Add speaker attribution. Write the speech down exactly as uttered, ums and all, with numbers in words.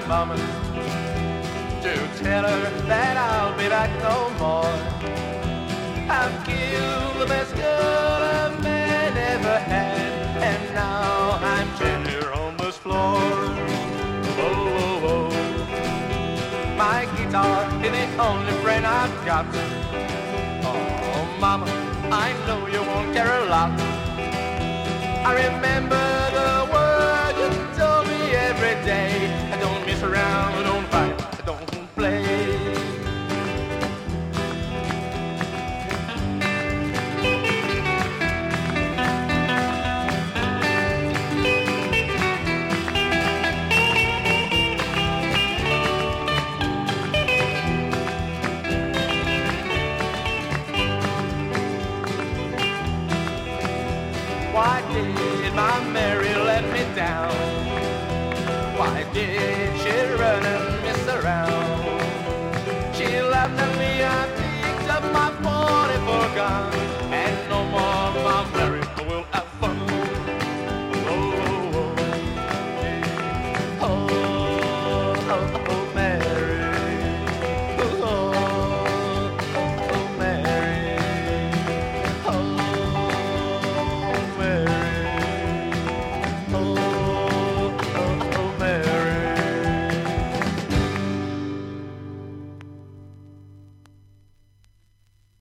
Speaker 1: promise to tell her that I'll be back no more. I've killed the best girl a man ever had, and now I'm ten here on this floor. Whoa, whoa, whoa. My guitar is the only friend I've got. Oh, mama, I know you won't care a lot. I remember the words you told me every day. I don't mess around, I don't fight, I don't play. Why did my Mary let me down? Why did she run and miss around? She loved me